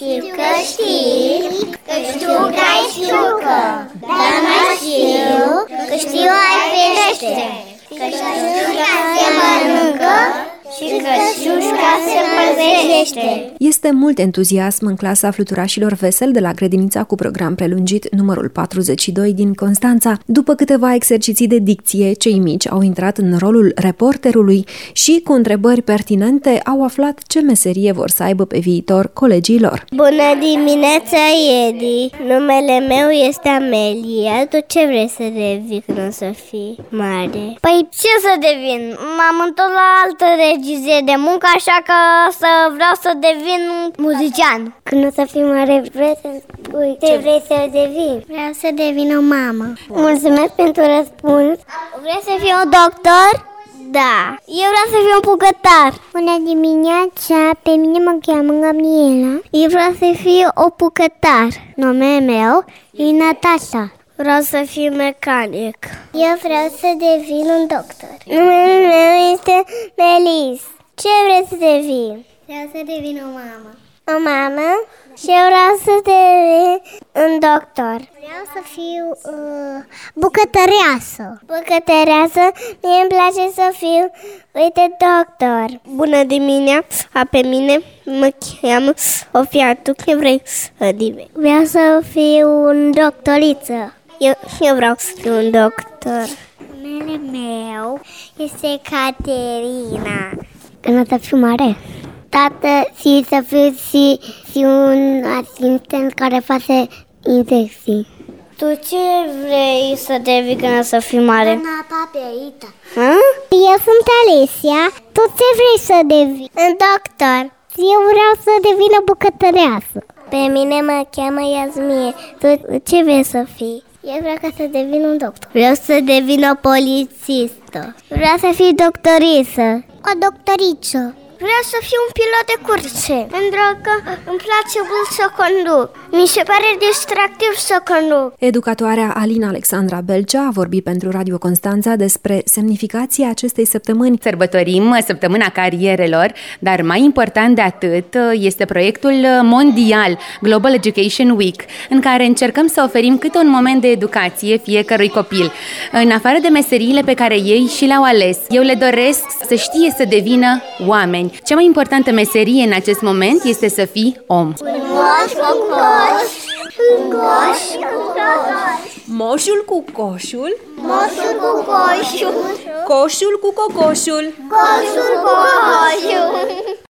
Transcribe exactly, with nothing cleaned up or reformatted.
Știu că știi, că știu că ai știucă, dar mai știu că știu ai pește, că știuca se mănâncă și că știuca se păzește. Este mult entuziasm în clasa fluturașilor veseli de la grădinița cu program prelungit numărul patruzeci și doi din Constanța. După câteva exerciții de dicție, cei mici au intrat în rolul reporterului și, cu întrebări pertinente, au aflat ce meserie vor să aibă pe viitor colegii lor. Bună dimineața, Edi! Numele meu este Amelia. Tu ce vrei să devii când o să fii mare? Păi ce să devin? M-am întors la altă regizie de muncă, așa că să vreau să devin muzician. Când o să fii mare, vrei să spui ce vrei să devii? Vreau să devin o mamă. Mulțumesc pentru răspuns. Vrei să fii un doctor? Da. Eu vreau să fiu un bucătar. Bună dimineața, pe mine mă cheamă Gabriela. Eu vreau să fiu o bucătar. Numele meu e Natasha. Vreau să fiu mecanic. Eu vreau să devin un doctor. Numele meu este Melis. Ce vrei să devin? Vreau să devin o mamă. O mamă? Și eu vreau să devin un doctor. Vreau să fiu uh, bucătăreasă. Bucătăreasă? Mie îmi place să fiu, uite, doctor. Bună dimineața, pe mine mă cheamă Sofia. Tu ce vrei să devii? Vreau să fiu un doctoriță. Eu, eu vreau să fiu un doctor. Numele meu este Caterina. Când o să fiu mare? Tată, și să fiu și, și un asistent care face infecții. Tu ce vrei să devii când o să fii mare? Doamna Paperita. Eu sunt Alicia. Tu ce vrei să devii? Un doctor. Eu vreau să devin o bucătăreasă. Pe mine mă cheamă Iasmie. Tu ce vrei să fii? Eu vreau ca să devin un doctor. Vreau să devin o polițistă. Vreau să fiu doctoriță. O doctoriță. Vreau să fiu un pilot de curse, pentru că îmi place mult să conduc. Mi se pare distractiv să conduc. Educatoarea Alina Alexandra Belcea a vorbit pentru Radio Constanța despre semnificația acestei săptămâni. Sărbătorim săptămâna carierelor, dar mai important de atât este proiectul mondial Global Education Week, în care încercăm să oferim câte un moment de educație fiecărui copil. În afară de meseriile pe care ei și le-au ales, eu le doresc să știe să devină oameni. Cea mai importantă meserie în acest moment este să fii om. Moș cu coș, coș cu coș. Moșul cu coșul, Moșul cu coșul, coșul cu cocoșul, coșul cu coșul.